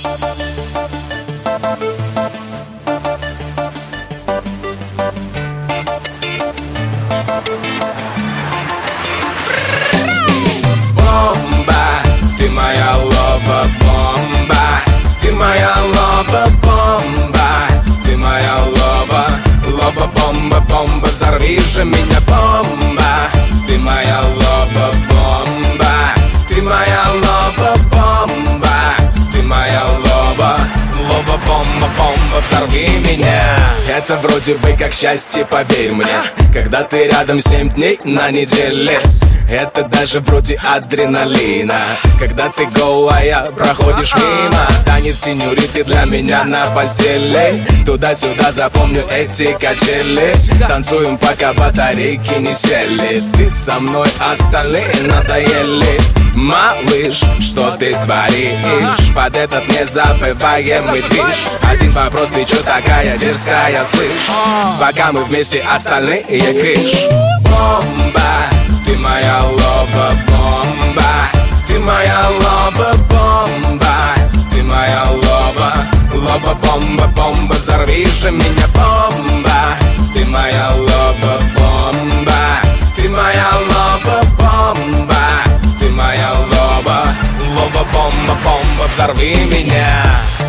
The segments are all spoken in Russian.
Ты моя лова-бомба, ты моя лова-бомба, ты моя лова-бомба, бомба, взорви же меня, бомба. Ты моя лова-бомба, ты моя лова-бомба, ты моя лова-бомба, бомба, взорви меня. Это вроде бы как счастье, поверь мне, когда ты рядом 7 дней на неделе. Это даже вроде адреналина, когда ты голая проходишь мимо. Танец сеньориты для меня на постели. Туда-сюда запомню эти качели. Танцуем, пока батарейки не сели. Ты со мной, остальные надоели. Малыш, что ты творишь? Под этот незабываемый движ. Один вопрос, ты чё такая дерзкая, слышь? Пока мы вместе, остальные криш. Бомба, ты моя лова-бомба, ты моя лова-бомба, ты моя лова-бомба, бомба, взорви же меня, бомба. Ты моя лова-бомба, ты моя лова-бомба, ты моя лова-бомба, бомба, взорви меня.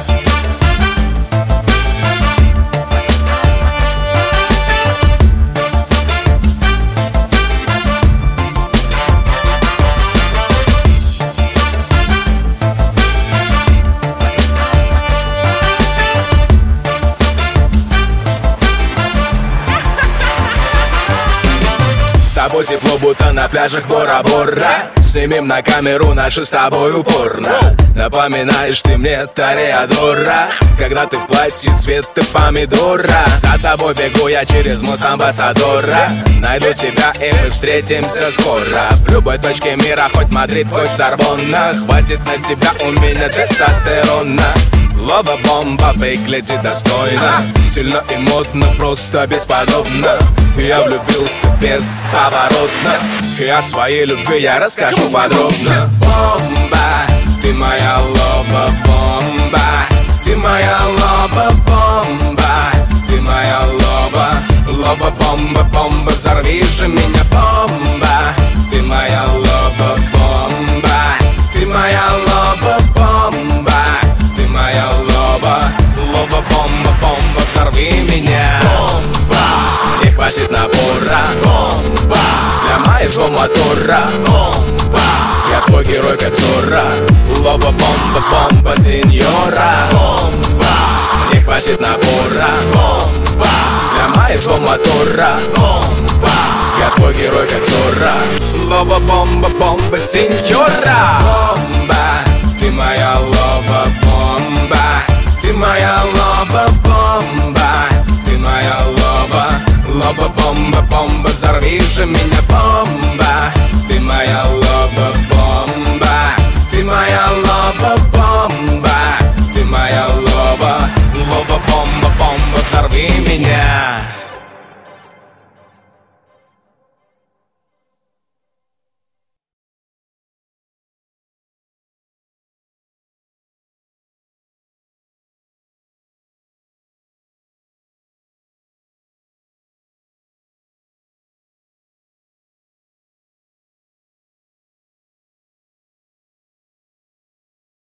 С тобой тепло, будто на пляжах Бора-Бора. Снимем на камеру наши с тобой упорно. Напоминаешь ты мне Тореадора, когда ты в платье цвета помидора. За тобой бегу я через мост Амбассадора. Найду тебя и мы встретимся скоро. В любой точке мира, хоть Мадрид, хоть Сорбонна. Хватит на тебя у меня тестостерона. Лова-бомба выглядит достойно, сильно и модно, просто бесподобно. Я влюбился бесповоротно, и о своей любви я расскажу подробно. Бомба, ты моя лова-бомба, ты моя лова-бомба, ты моя лова-бомба, бомба, взорви же меня, бомба. Ты моя лова-бомба, ты моя лова-бомба, ты моя лова-бомба, бомба, взорви меня, бомба. Не хватит напора, бомба, для моего мотора, бомба. Я твой герой, как Зора, лова-бомба, бомба, сеньора, бомба. Не хватит напора, бомба, для моего мотора, бомба. Я твой герой, как Зора, лова-бомба, бомба, сеньора, бомба. Ты моя лова-бомба, ты моя лова-бомба, ты моя лова-бомба, бомба, взорви же меня, бомба. Ты моя